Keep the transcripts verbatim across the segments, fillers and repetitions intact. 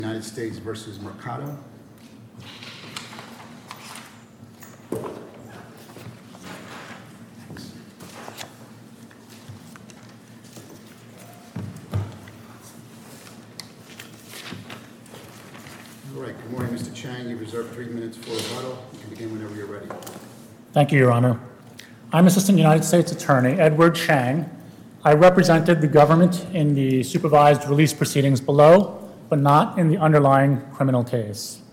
United States versus Mercado. All right, good morning, Mister Chang. You reserve three minutes for rebuttal. You can begin whenever you're ready. Thank you, Your Honor. I'm Assistant United States Attorney Edward Chang. I represented the government in the supervised release proceedings below, but not in the underlying criminal case.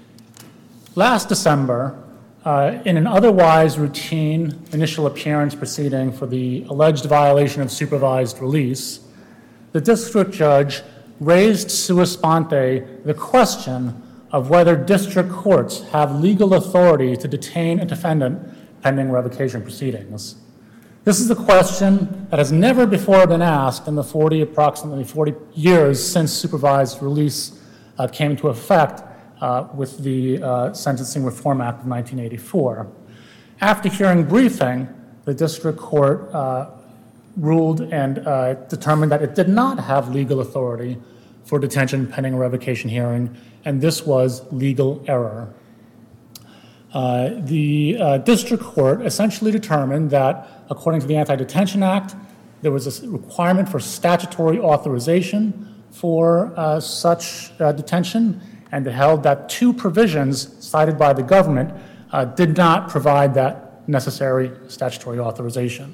Last December, uh, in an otherwise routine initial appearance proceeding for the alleged violation of supervised release, the district judge raised sua sponte the question of whether district courts have legal authority to detain a defendant pending revocation proceedings. This is a question that has never before been asked in the forty, approximately forty years since supervised release uh, came into effect uh, with the uh, Sentencing Reform Act of nineteen eighty-four. After hearing briefing, the district court uh, ruled and uh, determined that it did not have legal authority for detention pending a revocation hearing, and this was legal error. Uh, the uh, district court essentially determined that, according to the Anti-Detention Act, there was a requirement for statutory authorization for uh, such uh, detention, and it held that two provisions cited by the government uh, did not provide that necessary statutory authorization.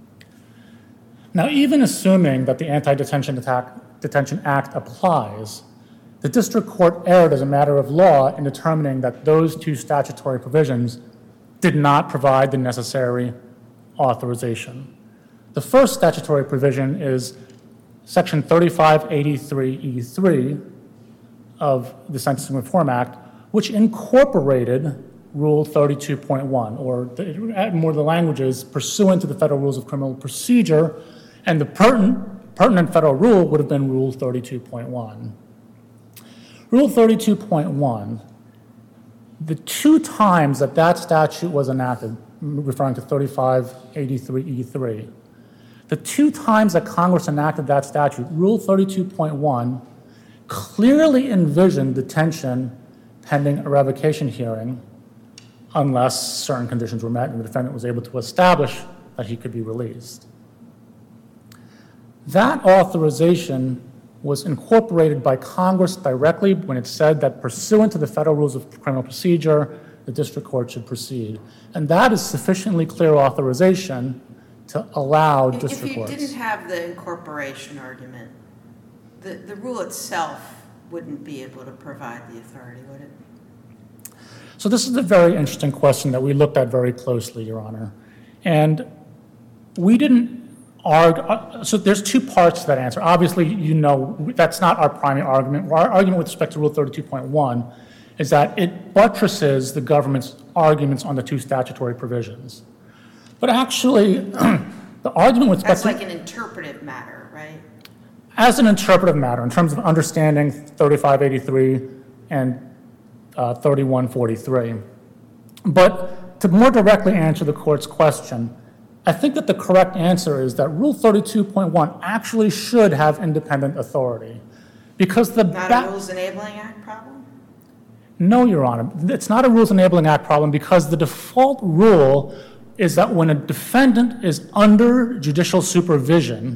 Now, even assuming that the Anti-Detention Attack, Detention Act applies, the district court erred as a matter of law in determining that those two statutory provisions did not provide the necessary authorization. The first statutory provision is Section thirty-five eighty-three E three of the Sentencing Reform Act, which incorporated Rule thirty-two point one, or the, more the language is pursuant to the Federal Rules of Criminal Procedure, and the pertinent, pertinent federal rule would have been Rule thirty-two point one. Rule thirty-two point one, the two times that that statute was enacted, referring to thirty-five eighty-three E three, the two times that Congress enacted that statute, Rule thirty-two point one clearly envisioned detention pending a revocation hearing unless certain conditions were met and the defendant was able to establish that he could be released. That authorization was incorporated by Congress directly when it said that pursuant to the Federal Rules of Criminal Procedure, the district court should proceed. And that is sufficiently clear authorization to allow if, district if you courts. If you didn't have the incorporation argument, the, the rule itself wouldn't be able to provide the authority, would it? So this is a very interesting question that we looked at very closely, Your Honor. And we didn't argue, so there's two parts to that answer. Obviously, you know, that's not our primary argument. Our argument with respect to Rule thirty-two point one is that it buttresses the government's arguments on the two statutory provisions. But actually, the argument with respect That's like to, an interpretive matter, right? as an interpretive matter, in terms of understanding thirty-five eighty-three and uh, thirty-one forty-three. But to more directly answer the court's question, I think that the correct answer is that Rule thirty-two point one actually should have independent authority. Because the Not ba- a Rules Enabling Act problem? No, Your Honor. It's not a Rules Enabling Act problem because the default rule is that when a defendant is under judicial supervision,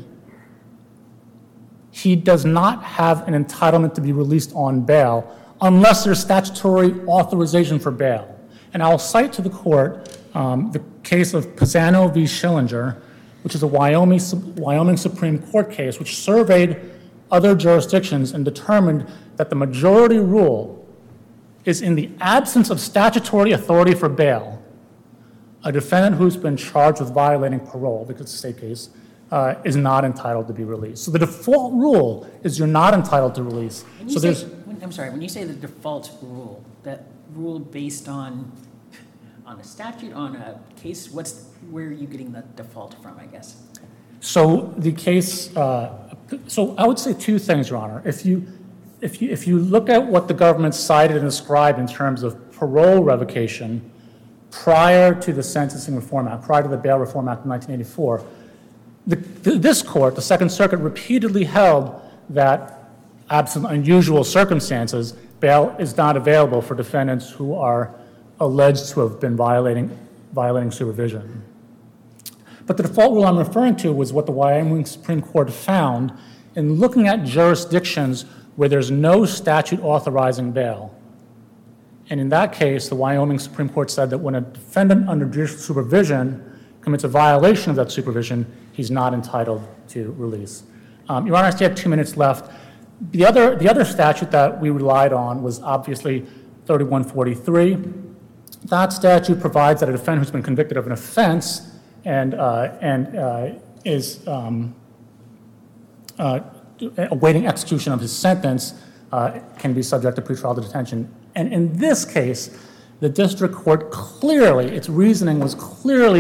he does not have an entitlement to be released on bail unless there's statutory authorization for bail. And I'll cite to the court um, the case of Pisano v. Schillinger, which is a Wyoming, Wyoming Supreme Court case which surveyed other jurisdictions and determined that the majority rule is in the absence of statutory authority for bail, a defendant who's been charged with violating parole, because it's a state case, uh, is not entitled to be released. So the default rule is you're not entitled to release. When you so say, there's, when, I'm sorry, when you say the default rule, that rule based on on a statute, on a case, what's where are you getting the default from, I guess? So the case, uh, so I would say two things, Your Honor. If you, if you, if you look at what the government cited and described in terms of parole revocation prior to the Sentencing Reform Act, prior to the Bail Reform Act of nineteen eighty-four, the, this court, the Second Circuit, repeatedly held that absent unusual circumstances, bail is not available for defendants who are alleged to have been violating, violating supervision. But the default rule I'm referring to was what the Wyoming Supreme Court found in looking at jurisdictions where there's no statute authorizing bail. And in that case, the Wyoming Supreme Court said that when a defendant under judicial supervision commits a violation of that supervision, he's not entitled to release. Um, Your Honor, I still have two minutes left. The other, the other statute that we relied on was obviously thirty-one forty-three. That statute provides that a defendant who's been convicted of an offense and, uh, and uh, is um, uh, awaiting execution of his sentence uh, can be subject to pretrial detention. And in this case, the district court clearly, its reasoning was clearly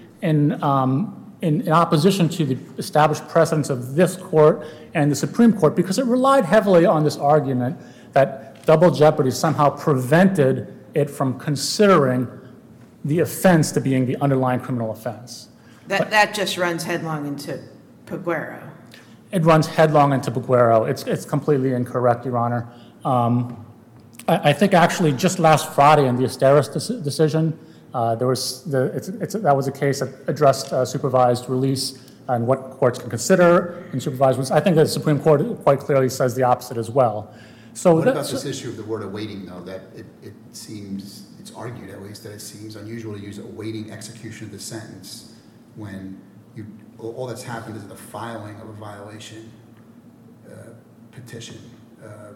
in, um, in, in opposition to the established precedents of this court and the Supreme Court, because it relied heavily on this argument that double jeopardy somehow prevented it from considering the offense to being the underlying criminal offense. That, But that just runs headlong into Peguero. it runs headlong into Peguero. It's, it's completely incorrect, Your Honor. Um, I, I think actually just last Friday in the Esteros dec- decision, uh, there was the, it's, it's, that was a case that addressed uh, supervised release and what courts can consider in supervised release. I think the Supreme Court quite clearly says the opposite as well. So What about that's- this issue of the word awaiting, though, that it, it seems, it's argued at least, that it seems unusual to use awaiting execution of the sentence when you, all all that's happened is the filing of a violation uh, petition. Uh,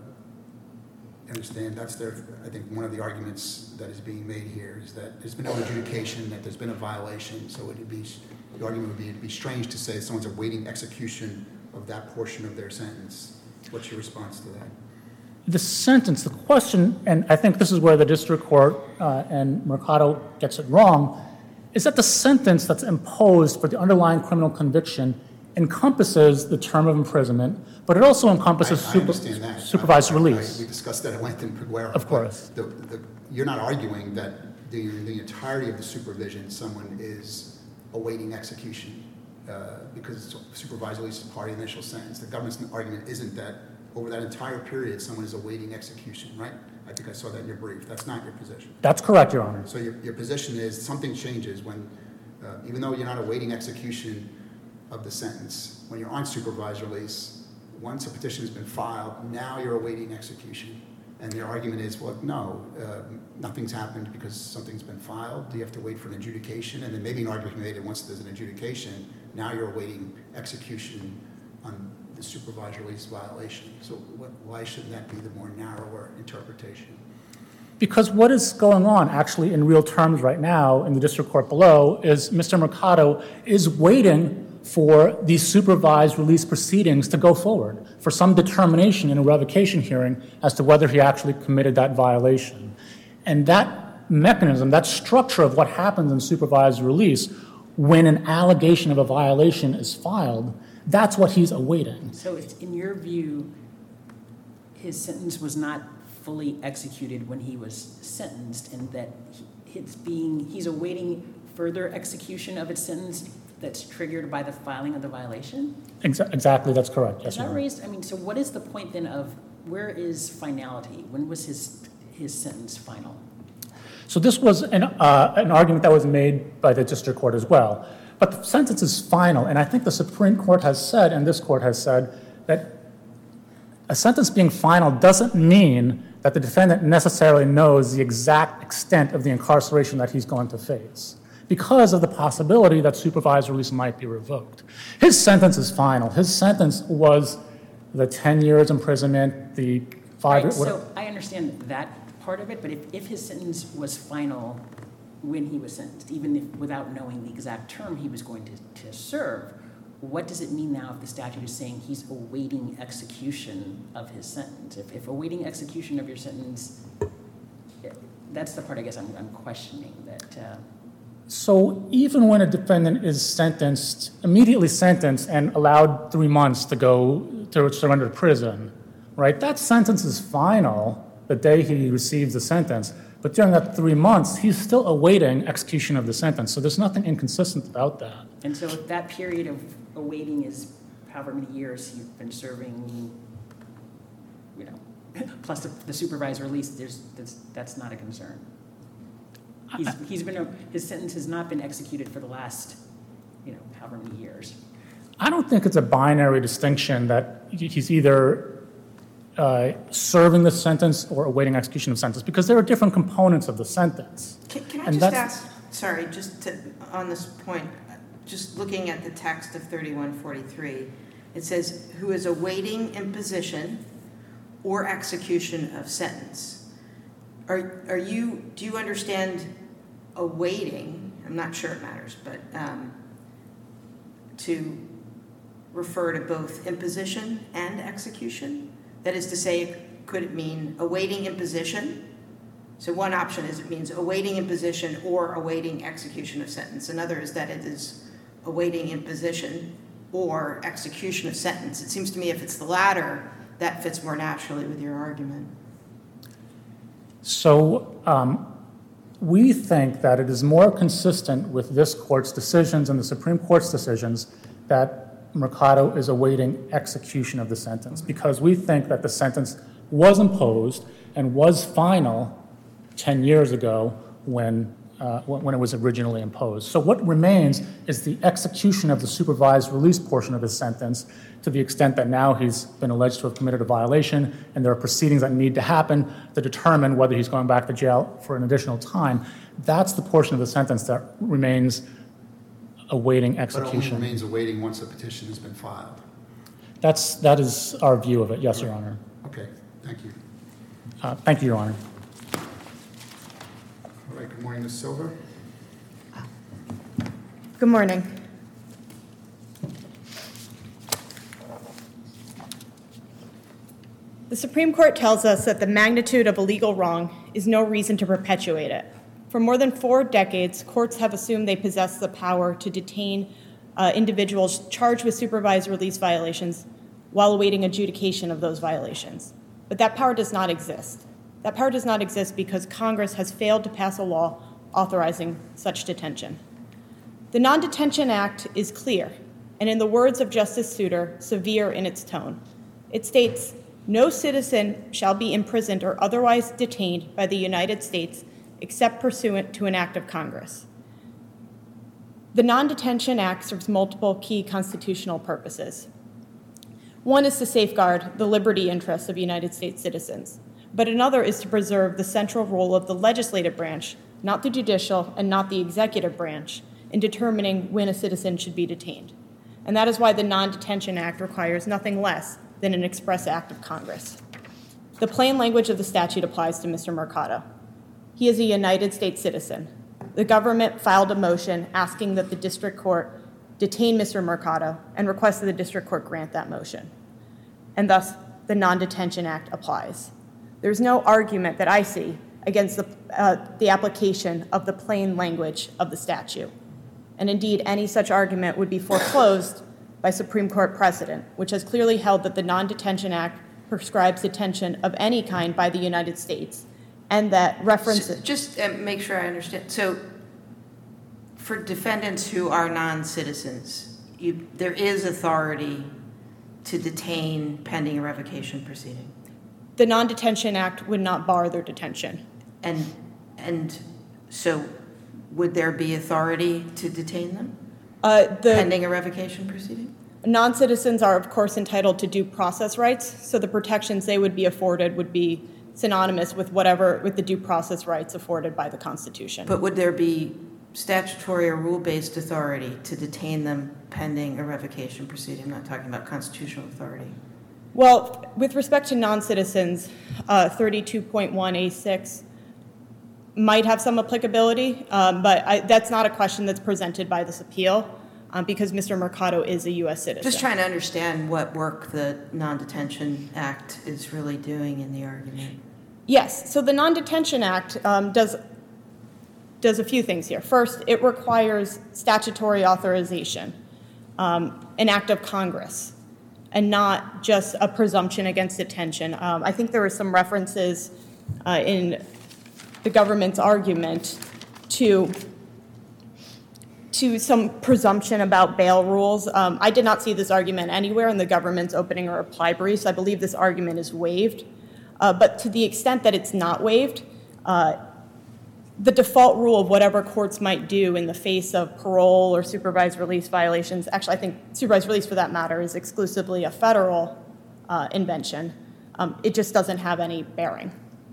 Understand, that's their, I think one of the arguments that is being made here is that there's been no adjudication, that there's been a violation, so it'd be, the argument would be, it'd be strange to say someone's awaiting execution of that portion of their sentence. What's your response to that? The sentence, the question, and I think this is where the district court uh, and Mercado gets it wrong, is that the sentence that's imposed for the underlying criminal conviction encompasses the term of imprisonment, but it also encompasses I- I super- understand that. supervised I- I- release. We discussed that at length in Peguero. Of course. but The, the, you're not arguing that the, the entirety of the supervision, someone is awaiting execution uh, because supervised release is part of the initial sentence. The government's argument isn't that over that entire period, someone is awaiting execution, right? I think I saw that in your brief. That's not your position. That's correct, Your Honor. So your, your position is something changes when, uh, even though you're not awaiting execution of the sentence, when you're on supervised release, once a petition has been filed, now you're awaiting execution. And their argument is, well, no, uh, nothing's happened because something's been filed. Do you have to wait for an adjudication? And then maybe an argument made that once there's an adjudication, now you're awaiting execution on the supervised release violation. So what, why shouldn't that be the more narrower interpretation? Because what is going on actually in real terms right now in the district court below is Mister Mercado is waiting for these supervised release proceedings to go forward for some determination in a revocation hearing as to whether he actually committed that violation. And that mechanism, that structure of what happens in supervised release when an allegation of a violation is filed, that's what he's awaiting. So it's, in your view, his sentence was not fully executed when he was sentenced, and that he, it's being, he's awaiting further execution of its sentence that's triggered by the filing of the violation? Exa- Exactly, that's correct. Yes, Is Your that Honor. raised, I mean, so what is the point then of, where is finality? When was his, his sentence final? So this was an, uh, an argument that was made by the district court as well. But the sentence is final, and I think the Supreme Court has said, and this court has said, that a sentence being final doesn't mean that the defendant necessarily knows the exact extent of the incarceration that he's going to face, because of the possibility that supervised release might be revoked. His sentence is final. His sentence was the ten years imprisonment, the five... Right, so I understand that part of it, but if, if his sentence was final when he was sentenced, even if without knowing the exact term he was going to, to serve, what does it mean now if the statute is saying he's awaiting execution of his sentence? If, if awaiting execution of your sentence, that's the part I guess I'm, I'm questioning. That. Uh, So even when a defendant is sentenced, immediately sentenced and allowed three months to go to surrender to prison, right, that sentence is final the day he receives the sentence. But during that three months, he's still awaiting execution of the sentence. So there's nothing inconsistent about that. and so if that period of awaiting is however many years you've been serving plus the, the supervised release, there's, that's, that's not a concern. He's, he's been, a, his sentence has not been executed for the last, you know, however many years. I don't think it's a binary distinction that he's either uh, serving the sentence or awaiting execution of sentence, because there are different components of the sentence. Can, can I And just that's- ask, sorry, just to, on this point, just looking at the text of thirty-one forty-three, it says, who is awaiting imposition or execution of sentence. Are, are you, do you understand awaiting, I'm not sure it matters, but um, to refer to both imposition and execution? That is to say, could it mean awaiting imposition? So one option is it means awaiting imposition or awaiting execution of sentence. Another is that it is awaiting imposition or execution of sentence. It seems to me if it's the latter, that fits more naturally with your argument. So um, we think that it is more consistent with this court's decisions and the Supreme Court's decisions that Mercado is awaiting execution of the sentence, because we think that the sentence was imposed and was final ten years ago when, uh, when it was originally imposed. So what remains is the execution of the supervised release portion of his sentence, to the extent that now he's been alleged to have committed a violation and there are proceedings that need to happen to determine whether he's going back to jail for an additional time. That's the portion of the sentence that remains awaiting But it only execution. remains awaiting once a petition has been filed. That's, that is our view of it, yes, Your Honor. Okay, thank you. Uh, Thank you, Your Honor. All right, good morning, Miz Silver. Good morning. The Supreme Court tells us that the magnitude of a legal wrong is no reason to perpetuate it. For more than four decades, courts have assumed they possess the power to detain uh, individuals charged with supervised release violations while awaiting adjudication of those violations. But that power does not exist. That power does not exist because Congress has failed to pass a law authorizing such detention. The Non-Detention Act is clear, and in the words of Justice Souter, severe in its tone. It states, "No citizen shall be imprisoned or otherwise detained by the United States except pursuant to an act of Congress." The Non-Detention Act serves multiple key constitutional purposes. One is to safeguard the liberty interests of United States citizens, but another is to preserve the central role of the legislative branch, not the judicial and not the executive branch, in determining when a citizen should be detained. And that is why the Non-Detention Act requires nothing less than an express act of Congress. The plain language of the statute applies to Mister Mercado. He is a United States citizen. The government filed a motion asking that the district court detain Mister Mercado and requested the district court grant that motion. And thus, the Non-Detention Act applies. There's no argument that I see against the, uh, the application of the plain language of the statute. And indeed, any such argument would be foreclosed by Supreme Court precedent, which has clearly held that the Non-Detention Act prescribes detention of any kind by the United States, and that references... Just uh, make sure I understand. So for defendants who are non-citizens, you, there is authority to detain pending a revocation proceeding? The Non-Detention Act would not bar their detention. And, and so would there be authority to detain them Uh, the pending a revocation proceeding? non-citizens are, of course, entitled to due process rights, so the protections they would be afforded would be synonymous with whatever, with the due process rights afforded by the Constitution. But would there be statutory or rule-based authority to detain them pending a revocation proceeding? I'm not talking about constitutional authority. Well, with respect to non-citizens, uh, thirty-two point one A six might have some applicability, um, but I, that's not a question that's presented by this appeal um, because Mister Mercado is a U S citizen. Just trying to understand what work the Non-Detention Act is really doing in the argument. Yes, so the Non-Detention Act um, does, does a few things here. First, it requires statutory authorization, um, an act of Congress, and not just a presumption against detention. Um, I think there were some references uh, in the government's argument to, to some presumption about bail rules. Um, I did not see this argument anywhere in the government's opening or reply briefs. I believe this argument is waived. Uh, but to the extent that it's not waived, uh, the default rule of whatever courts might do in the face of parole or supervised release violations, actually I think supervised release for that matter is exclusively a federal uh, invention. Um, it just doesn't have any bearing.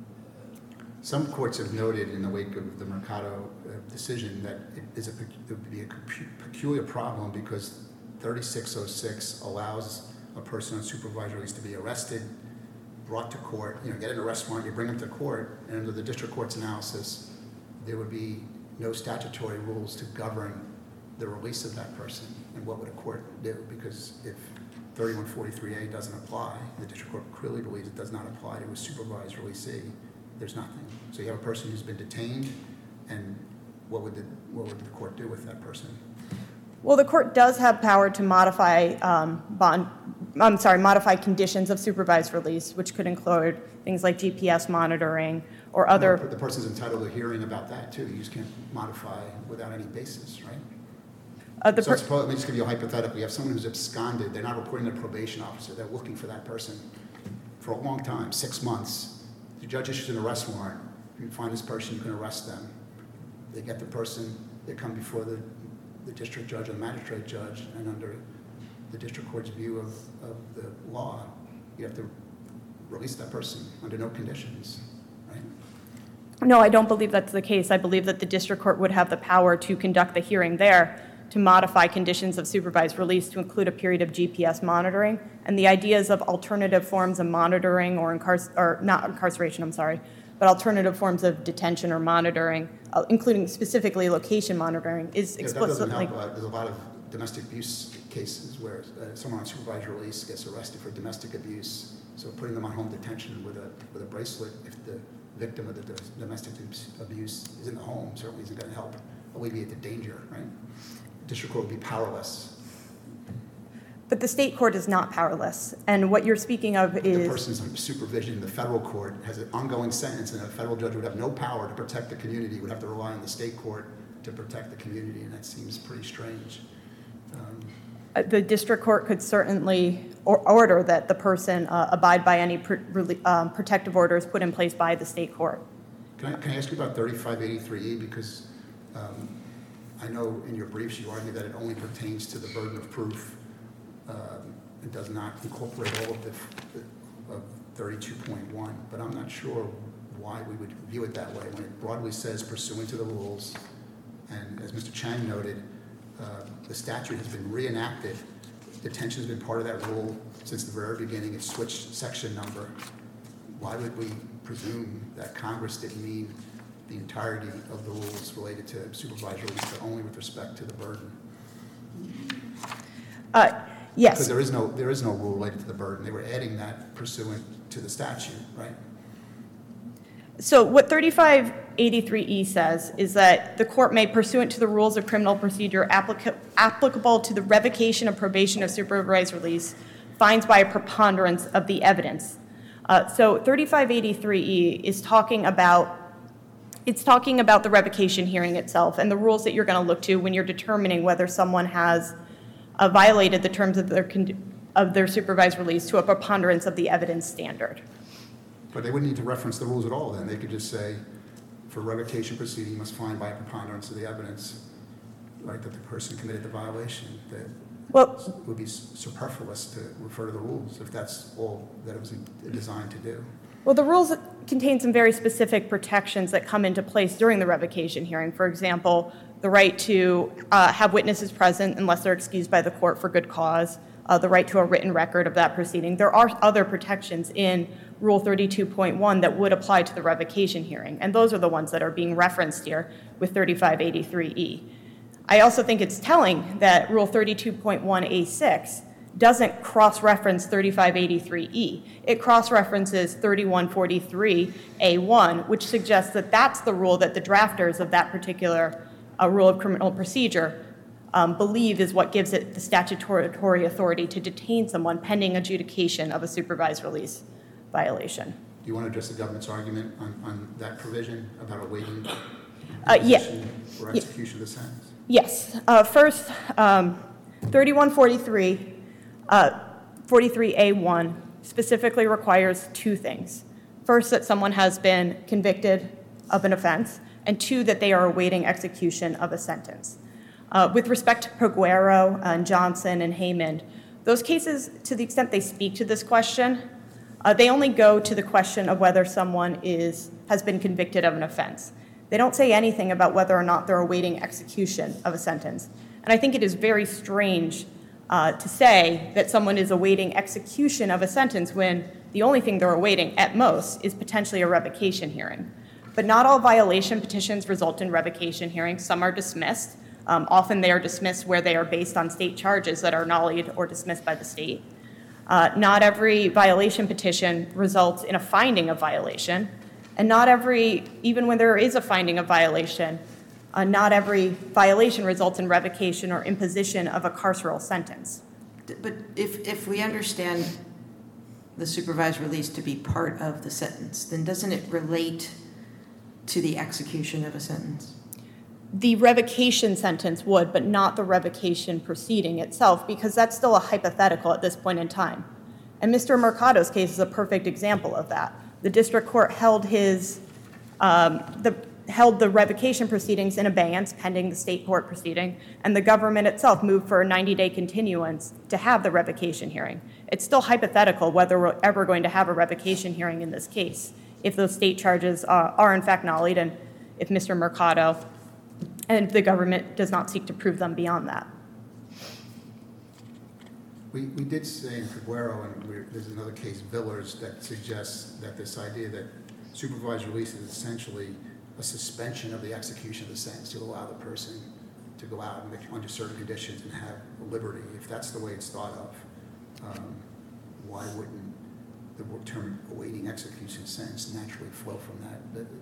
Some courts have noted in the wake of the Mercado uh, decision that it, is a, it would be a peculiar problem because thirty-six oh six allows a person on supervised release to be arrested, brought to court, you know, get an arrest warrant, you bring them to court, and under the district court's analysis, there would be no statutory rules to govern the release of that person. And what would a court do? Because if thirty-one forty-three A doesn't apply, the district court clearly believes it does not apply to a supervised releasee, there's nothing. So you have a person who's been detained, and what would the, what would the court do with that person? Well, the court does have power to modify um, bond, I'm sorry, modify conditions of supervised release, which could include things like G P S monitoring or other. No, the person's entitled to hearing about that too. You just can't modify without any basis, right? Uh, the so per- suppose, let me just give you a hypothetical. You have someone who's absconded. They're not reporting to the probation officer. They're looking for that person for a long time, six months. The judge issues an arrest warrant. You can find this person, you can arrest them. They get the person, they come before the, the district judge or the magistrate judge, and under the district court's view of, of the law, you have to release that person under no conditions, right? No, I don't believe that's the case. I believe that the district court would have the power to conduct the hearing there to modify conditions of supervised release to include a period of G P S monitoring. And the ideas of alternative forms of monitoring or, incar- or not incarceration, I'm sorry, but alternative forms of detention or monitoring, uh, including specifically location monitoring, is Yeah, explicitly. that doesn't help. Uh, there's a lot of domestic abuse cases where uh, someone on supervised release gets arrested for domestic abuse. So putting them on home detention with a with a bracelet, if the victim of the domestic abuse is in the home, certainly isn't going to help alleviate the danger, right? District court would be powerless. But the state court is not powerless. And what you're speaking of is... The person's under supervision in the federal court has an ongoing sentence, and a federal judge would have no power to protect the community, would have to rely on the state court to protect the community, and that seems pretty strange. Um, The district court could certainly or order that the person uh, abide by any pr- really, um, protective orders put in place by the state court. Can I, can I ask you about thirty-five eighty-three E? Because um, I know in your briefs you argue that it only pertains to the burden of proof. Um, it does not incorporate all of the of thirty-two point one, but I'm not sure why we would view it that way when it broadly says pursuant to the rules. And as Mister Chang noted, uh, the statute has been reenacted. Detention has been part of that rule since the very beginning. It switched section number. Why would we presume that Congress didn't mean the entirety of the rules related to supervised release, but only with respect to the burden? Uh, yes. Because there is no there is no rule related to the burden. They were adding that pursuant to the statute, right? So what thirty-five eighty-three E says is that the court may, pursuant to the rules of criminal procedure applica- applicable to the revocation of probation of supervised release, finds by a preponderance of the evidence. Uh, so thirty-five eighty-three E is talking about it's talking about the revocation hearing itself and the rules that you're going to look to when you're determining whether someone has uh, violated the terms of their con- of their supervised release to a preponderance of the evidence standard. But they wouldn't need to reference the rules at all then. They could just say, for revocation proceeding, you must find by a preponderance of the evidence, right, that the person committed the violation. That Well, it would be superfluous to refer to the rules if that's all that it was designed to do. Well, the rules contain some very specific protections that come into place during the revocation hearing. For example, the right to uh, have witnesses present unless they're excused by the court for good cause, uh, the right to a written record of that proceeding. There are other protections in Rule thirty-two point one that would apply to the revocation hearing, and those are the ones that are being referenced here with thirty-five eighty-three E. I also think it's telling that Rule thirty-two point one A six doesn't cross-reference thirty-five eighty-three E. It cross-references thirty-one forty-three A one, which suggests that that's the rule that the drafters of that particular uh, rule of criminal procedure um, believe is what gives it the statutory authority to detain someone pending adjudication of a supervised release violation. Do you want to address the government's argument on, on that provision about awaiting Uh, yeah. or execution of the sentence? Yes. Uh, first, um, thirty-one forty-three, uh, forty-three A one specifically requires two things. First, that someone has been convicted of an offense, and two, that they are awaiting execution of a sentence. Uh, with respect to Peguero and Johnson and Haymond, those cases, to the extent they speak to this question, uh, they only go to the question of whether someone is has been convicted of an offense. They don't say anything about whether or not they're awaiting execution of a sentence. And I think it is very strange uh, to say that someone is awaiting execution of a sentence when the only thing they're awaiting, at most, is potentially a revocation hearing. But not all violation petitions result in revocation hearings. Some are dismissed. Um, often they are dismissed where they are based on state charges that are nullied or dismissed by the state. Uh, not every violation petition results in a finding of violation. And not every, even when there is a finding of violation, uh, not every violation results in revocation or imposition of a carceral sentence. But if, if we understand the supervised release to be part of the sentence, then doesn't it relate to the execution of a sentence? The revocation sentence would, but not the revocation proceeding itself, because that's still a hypothetical at this point in time. And Mister Mercado's case is a perfect example of that. The district court held his um, the held the revocation proceedings in abeyance pending the state court proceeding, and the government itself moved for a ninety-day continuance to have the revocation hearing. It's still hypothetical whether we're ever going to have a revocation hearing in this case, if those state charges are, are in fact nullied, and if Mister Mercado and the government does not seek to prove them beyond that. We, we did say in Peguero, and we're, there's another case, Villers, that suggests that this idea that supervised release is essentially a suspension of the execution of the sentence to allow the person to go out and under certain conditions and have liberty. If that's the way it's thought of, um, why wouldn't the term awaiting execution sentence naturally flow from that? But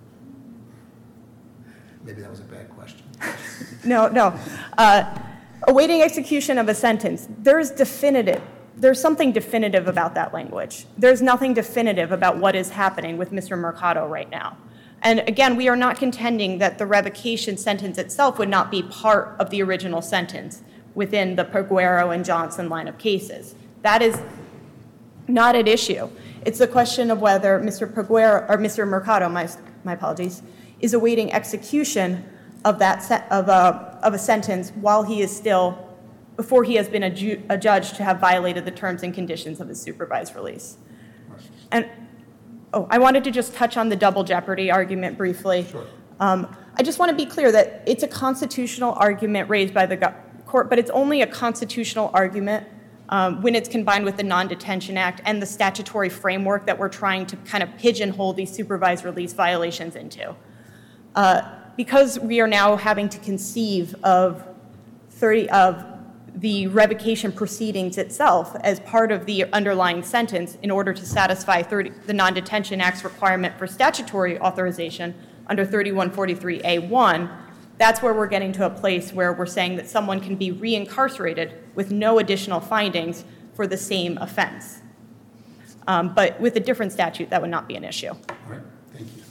maybe that was a bad question. No, no. Uh, awaiting execution of a sentence, there's definitive, there's something definitive about that language. There's nothing definitive about what is happening with Mister Mercado right now. And again, we are not contending that the revocation sentence itself would not be part of the original sentence within the Peguero and Johnson line of cases. That is not at issue. It's the question of whether Mister Peguero, or Mister Mercado, my, my apologies, is awaiting execution of that se- of a of a sentence while he is still, before he has been adju- adjudged to have violated the terms and conditions of his supervised release. And oh, I wanted to just touch on the double jeopardy argument briefly. Sure. Um, I just want to be clear that it's a constitutional argument raised by the go- court, but it's only a constitutional argument um, when it's combined with the Non-Detention Act and the statutory framework that we're trying to kind of pigeonhole these supervised release violations into. Uh, because we are now having to conceive of thirty of the revocation proceedings itself as part of the underlying sentence in order to satisfy thirty, the Non-Detention Act's requirement for statutory authorization under thirty-one forty-three A one, that's where we're getting to a place where we're saying that someone can be reincarcerated with no additional findings for the same offense. Um, but with a different statute, that would not be an issue. All right, thank you.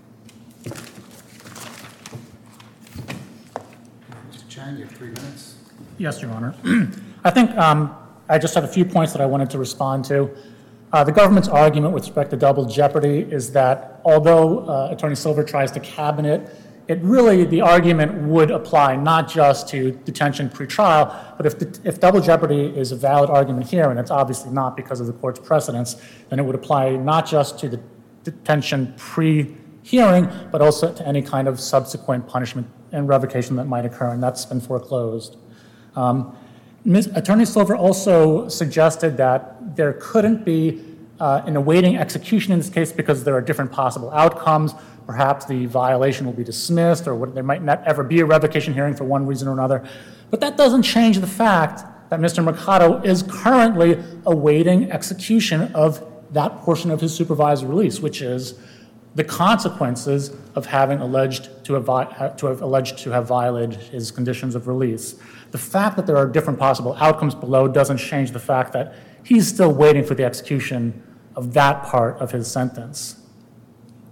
Mister Chang, you have three minutes. Yes, Your Honor. I think um, I just have a few points that I wanted to respond to. Uh, the government's argument with respect to double jeopardy is that although uh, Attorney Silver tries to cabin it, it really, the argument would apply not just to detention pretrial, but if, the, if double jeopardy is a valid argument here, and it's obviously not because of the court's precedents, then it would apply not just to the detention pre-hearing, but also to any kind of subsequent punishment and revocation that might occur, and that's been foreclosed. Um, Miz Attorney Silver also suggested that there couldn't be uh, an awaiting execution in this case because there are different possible outcomes. Perhaps the violation will be dismissed, or there might not ever be a revocation hearing for one reason or another. But that doesn't change the fact that Mister Mercado is currently awaiting execution of that portion of his supervised release, which is the consequences of having alleged to have, to have alleged to have violated his conditions of release. The fact that there are different possible outcomes below doesn't change the fact that he's still waiting for the execution of that part of his sentence.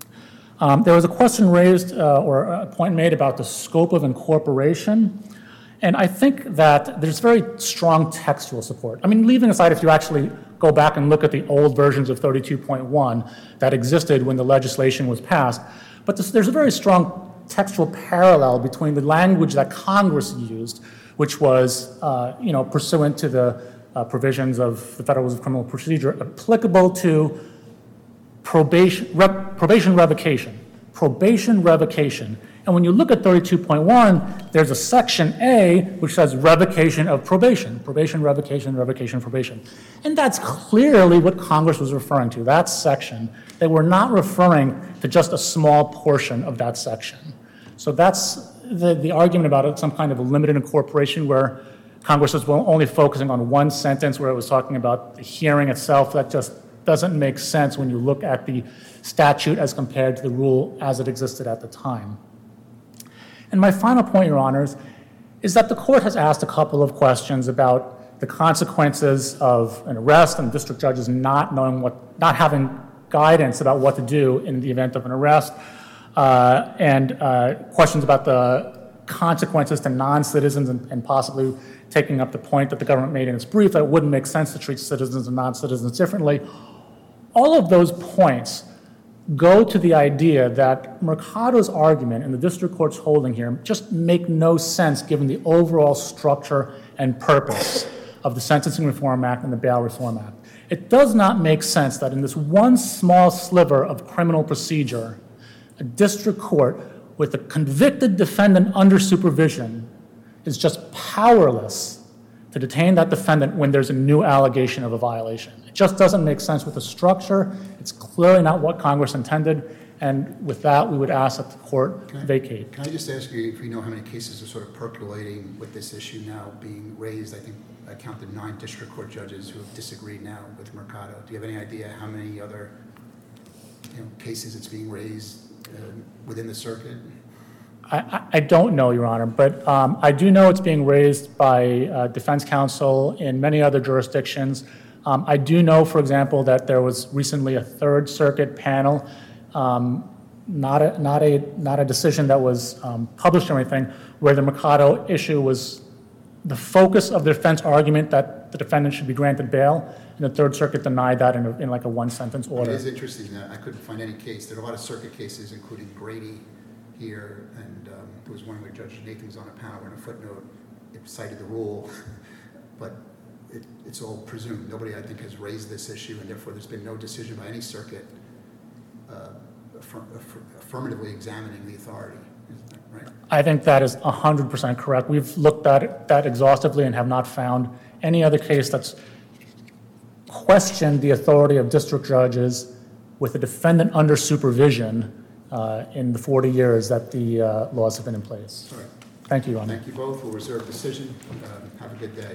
Um, there was a question raised uh, or a point made about the scope of incorporation. And I think that there's very strong textual support. I mean, leaving aside if you actually go back and look at the old versions of thirty-two point one that existed when the legislation was passed, but this, there's a very strong textual parallel between the language that Congress used, which was, uh, you know, pursuant to the uh, provisions of the Federal Rules of Criminal Procedure, applicable to probation, rep, probation revocation, probation revocation. And when you look at thirty-two point one, there's a section A which says revocation of probation, probation, revocation, revocation, probation. And that's clearly what Congress was referring to, that section. They were not referring to just a small portion of that section. So that's the, the argument about it, some kind of a limited incorporation where Congress was only focusing on one sentence where it was talking about the hearing itself. That just doesn't make sense when you look at the statute as compared to the rule as it existed at the time. And my final point, Your Honors, is that the court has asked a couple of questions about the consequences of an arrest and district judges not knowing what, not having guidance about what to do in the event of an arrest, uh, and uh, questions about the consequences to non-citizens and, and possibly taking up the point that the government made in its brief that it wouldn't make sense to treat citizens and non-citizens differently. All of those points go to the idea that Mercado's argument and the district court's holding here just make no sense given the overall structure and purpose of the Sentencing Reform Act and the Bail Reform Act. It does not make sense that in this one small sliver of criminal procedure, a district court with a convicted defendant under supervision is just powerless to detain that defendant when there's a new allegation of a violation. It just doesn't make sense with the structure. It's clearly not what Congress intended. And with that, we would ask that the court Can I- vacate. Can I just ask you if you know how many cases are sort of percolating with this issue now being raised? I think I counted nine district court judges who have disagreed now with Mercado. Do you have any idea how many other, you know, cases it's being raised uh, within the circuit? I, I- I don't know, Your Honor, but um, I do know it's being raised by uh, defense counsel in many other jurisdictions. Um, I do know, for example, that there was recently a Third Circuit panel, um, not a not a not a decision that was um, published or anything, where the Mercado issue was the focus of the defense argument that the defendant should be granted bail, and the Third Circuit denied that in, a, in like a one-sentence order. It is interesting that I couldn't find any case. There are a lot of circuit cases, including Grady here, and um, there was one where Judge Nathan was on a panel, in a footnote, it cited the rule, but it, it's all presumed. Nobody, I think, has raised this issue, and therefore there's been no decision by any circuit uh, affirm, affirm, affirmatively examining the authority. Isn't that right? I think that is one hundred percent correct. We've looked at it, that exhaustively and have not found any other case that's questioned the authority of district judges with a defendant under supervision uh, in the forty years that the uh, laws have been in place. All right. Thank you, Your Honor. Thank you both. We'll reserve decision. Uh, have a good day.